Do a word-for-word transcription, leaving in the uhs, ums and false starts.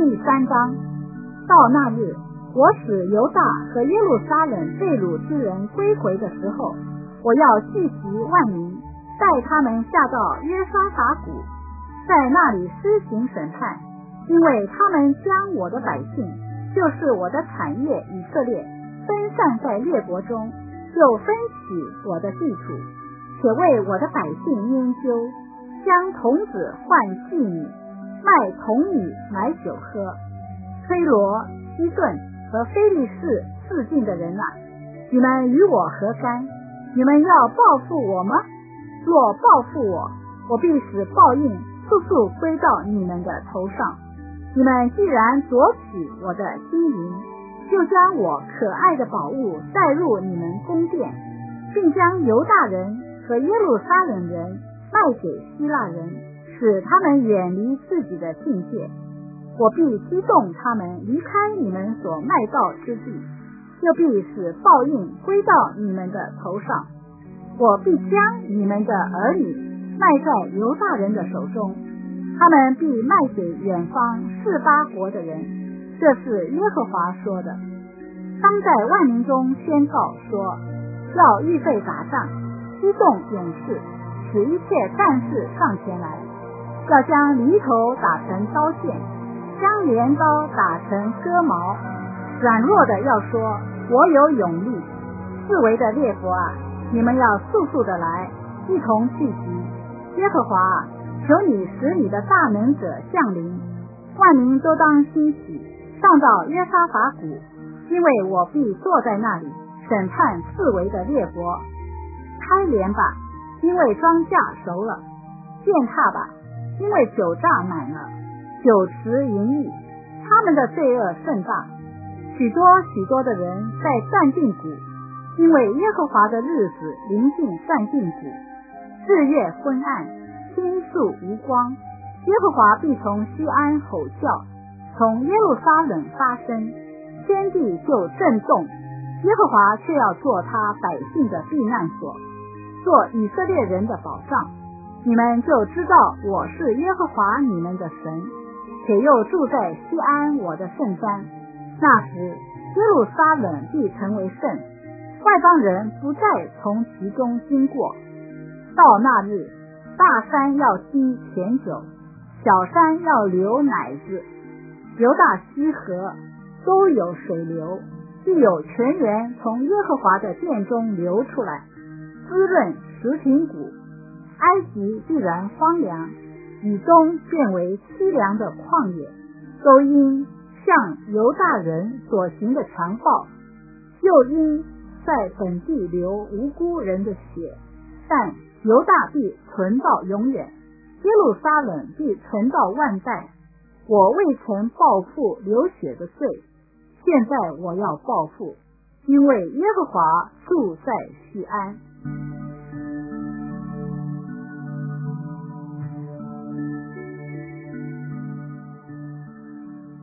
第三章。到那日，我使犹大和耶路撒冷被掳之人归回的时候，我要聚集万民，带他们下到约沙法谷，在那里施行审判，因为他们将我的百姓，就是我的产业以色列，分散在列国中，就分取我的地土，且为我的百姓研究，将童子换妓女，卖童女买酒喝。推罗、西顿和非利士四境的人啊，你们与我何干？你们要报复我吗？若报复我，我必使报应速速归到你们的头上。你们既然夺取我的金银，就将我可爱的宝物带入你们宫殿，并将犹大人和耶路撒冷人卖给希腊人，使他们远离自己的境界。我必激动他们离开你们所卖到之地，又必使报应归到你们的头上。我必将你们的儿女卖在犹大人的手中，他们必卖给远方四八国的人。这是耶和华说的。当在万民中宣告说，要预备打仗，激动勇士，使一切战士上前来，要将犁头打成刀剑，将镰刀打成割毛。软弱的要说，我有勇力。四围的列国啊，你们要速速的来，一同聚集。耶和华啊，求你使你的大能者降临，万民都当兴起，上到约沙法谷，因为我必坐在那里，审判四围的列国。开镰吧，因为庄稼熟了；践踏吧，因为酒榨满了。酒池盈溢，他们的罪恶甚大，许多许多的人在占尽谷，因为耶和华的日子临近占尽谷。日月昏暗，星宿无光，耶和华必从西安吼叫，从耶路撒冷发声，天地就震动。耶和华却要做他百姓的避难所，做以色列人的保障。你们就知道我是耶和华你们的神，且又住在西安我的圣山。那时耶路撒冷必成为圣，外邦人不再从其中经过。到那日，大山要积甜酒，小山要流奶子，犹大西河都有水流，必有泉源从耶和华的殿中流出来，滋润石亭谷。埃及必然荒凉，以东变为凄凉的旷野，都因向犹大人所行的强暴，又因在本地流无辜人的血。但犹大必存到永远，耶路撒冷必存到万代。我未曾报复流血的罪，现在我要报复，因为耶和华住在西安。